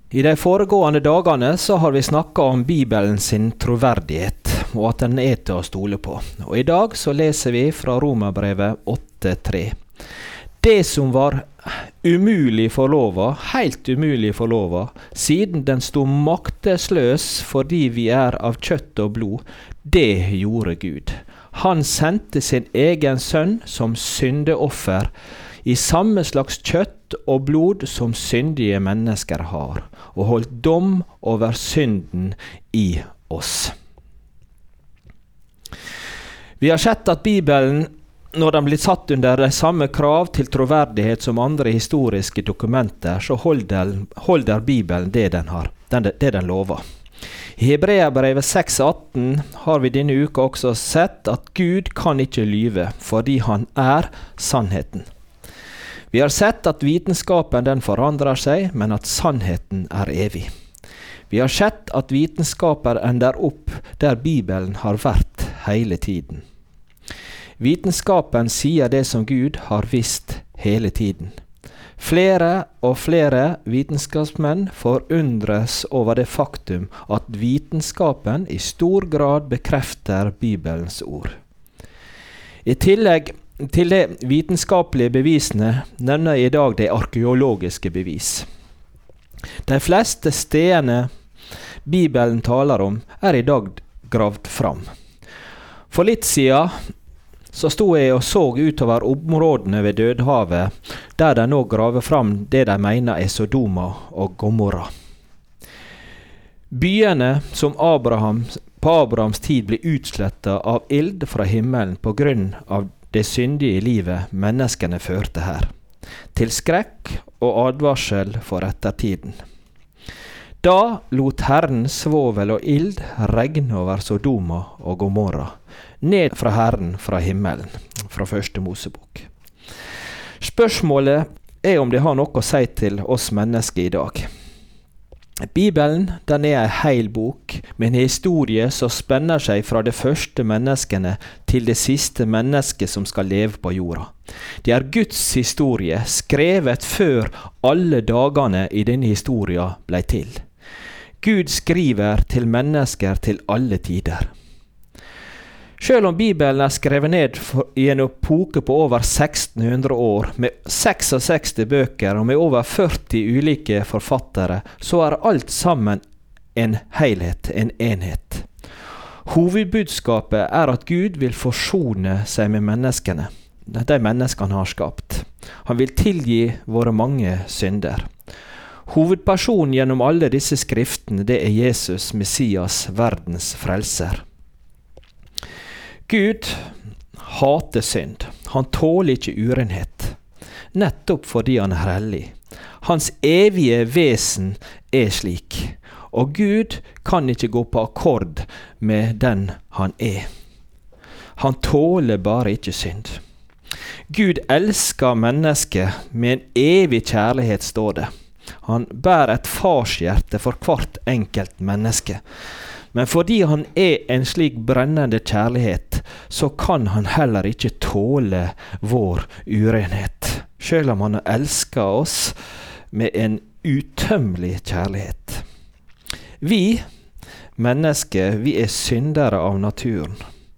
I de foregående dagene så har vi snakket om Bibelen sin troverdighet, og at den er til å stole på. Og i dag så leser vi fra Romerbrevet 8:3. Det som var umulig for lova, helt umulig for lova, siden den stod maktesløs fordi vi er av kjøtt og blod, det gjorde Gud. Han sendte sin egen sønn som syndeoffer, i samme slags kjøtt og blod som syndige mennesker har, og holdt dom over synden i oss. Vi har sett at Bibelen, når den blir satt under de samme krav til troverdighet som andre historiske dokumenter, så holder Bibelen det den lover. I Hebreabrevet 6:18 har vi denne uka også sett at Gud kan ikke lyve, fordi han er sannheten. Vi har sett at vitenskapen den forandrer seg, men at sannheten er evig. Vi har sett at vitenskapen ender opp der Bibelen har vært hele tiden. Vitenskapen sier det som Gud har visst hele tiden. Flere og flere vitenskapsmenn forundres over det faktum at vitenskapen i stor grad bekrefter Bibelens ord. I tillegg til de vitenskapelige bevisene nevner jeg i dag de arkeologiske bevis. De fleste stedene Bibelen taler om er i dag gravd fram. For litt siden så stod jeg og så utover områdene ved Dødehavet, der de nå graver fram det de mener er Sodoma og Gomorra. Byene som på Abrahams tid ble utslettet av ild fra himmelen på grunn av det syndige livet menneskene førte her, til skrekk og advarsel for ettertiden. Da lot Herren svovel og ild regne over Sodoma og Gomorra, ned fra Herren fra himmelen, fra første Mosebok. Spørsmålet er om det har noe å si til oss mennesker i dag. Bibelen, den er en hel bok, med en historie som spenner seg fra det første menneskene til det siste mennesket som skal leve på jorda. Det er Guds historie, skrevet før alle dagene i denne historien ble til. Gud skriver til mennesker til alle tider. Selv om Bibelen er skrevet ned i en epoke på over 1600 år, med 66 bøker og med over 40 ulike forfattere, så er alt sammen en helhet, en enhet. Hovedbudskapet er at Gud vil forsone seg med menneskene, de menneskene han har skapt. Han vil tilgi våre mange synder. Hovedpersonen gjennom alle disse skriftene, det er Jesus, Messias, verdens frelser. Gud hater synd. Han tåler ikke urenhet, nettopp fordi han er hellig. Hans evige vesen er slik, og Gud kan ikke gå på akkord med den han er. Han tåler bare ikke synd. Gud elsker mennesket med en evig kjærlighet, står det. Han bærer et farshjerte for hvert enkelt menneske. Men fordi han er en slik brennende kjærlighet, så kan han heller ikke tåle vår urenhet, selv om han elsker oss med en utømmelig kjærlighet. Vi, mennesker, vi er syndere av naturen,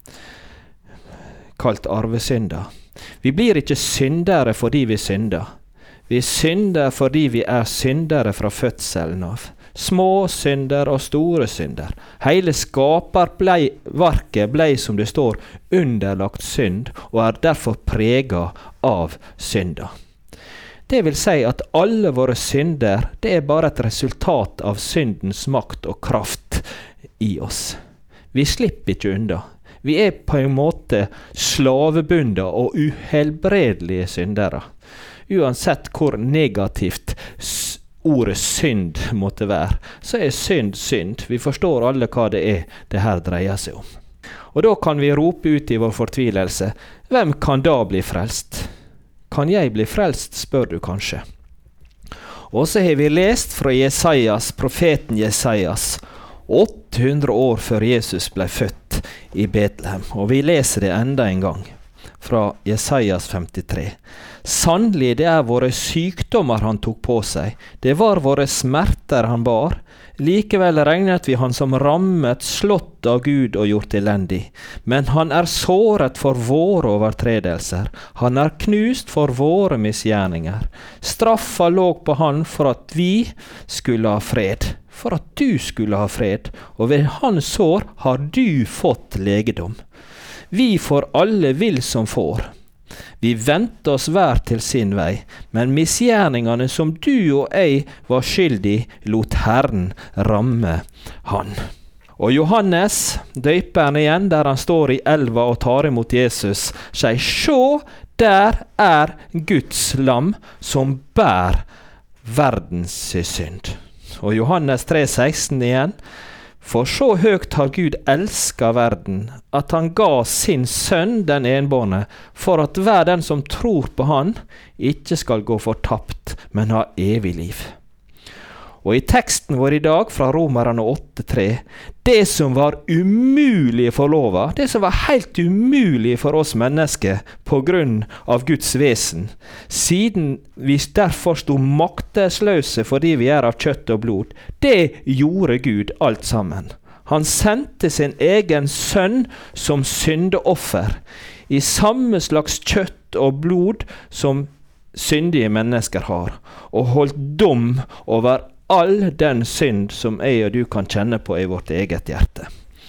kalt arvesynder. Vi blir ikke syndere fordi vi synder. Vi synder fordi vi er syndere fra fødselen av. Små synder og store synder. Hele skaperverket ble, som det står, underlagt synd, og er derfor preget av synder. Det vil si at alle våre synder, det er bare et resultat av syndens makt og kraft i oss. Vi slipper ikke unna. Vi er på en måte slavebundne og uhelbredelige syndere. Uansett hvor negativt ordet synd måtte være, så er synd synd. Vi forstår alle hva det er det her dreier seg om. Og da kan vi rope ut i vår fortvilelse, hvem kan da bli frelst? Kan jeg bli frelst, spør du kanskje. Og så har vi lest fra Jesajas, profeten Jesajas, 800 år før Jesus ble født i Betlehem, og vi leser det enda en gang. fra Jesajas 53. Sannelig, det våre sykdommer han tok på seg. Det var våre smerter han bar. Likevel regnet vi han som rammet, slått av Gud og gjort elendig. Men han såret for våre overtredelser. Han knust for våre misgjerninger. Straffa låg på han for at vi skulle ha fred. For at du skulle ha fred. Og ved hans sår har du fått legedom. Vi får alle vill som får. Vi vendte oss hver til sin vei, men misgjerningene som du og jeg var skyldig, lot Herren ramme han. Og Johannes, døperen igjen, der han står i elva og tar imot Jesus, sier, «Sjå, der Guds lam som bær verdens synd.» Og Johannes 3,16 igjen, «For så høgt har Gud elsket verden, at han ga sin sønn den enbårne, for at hver den som tror på han, ikke skal gå fortapt, men ha evig liv.» Og i teksten vår i dag fra Romerne 8,3, det som var umulig for lova, det som var helt umulig for oss mennesker på grunn av Guds vesen, siden vi derfor stod maktesløse fordi vi av kjøtt og blod, det gjorde Gud alt sammen. Han sendte sin egen sønn som syndeoffer, i samme slags kjøtt og blod som syndige mennesker har, og holdt dom over all den synd som jeg og du kan kjenne på i vårt eget hjerte.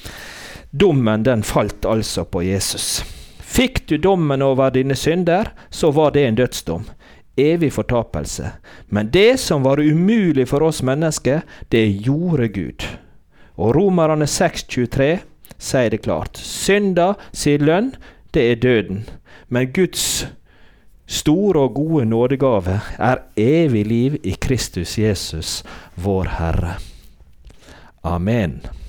Dommen den falt altså på Jesus. Fikk du dommen over dine synder, så var det en dødsdom, evig fortapelse. Men det som var umulig for oss mennesker, det gjorde Gud. Og Romerne 6,23 sier det klart. Synda sin lønn, det døden. Men Guds store og gode nådegave evig liv i Kristus Jesus, vår Herre. Amen.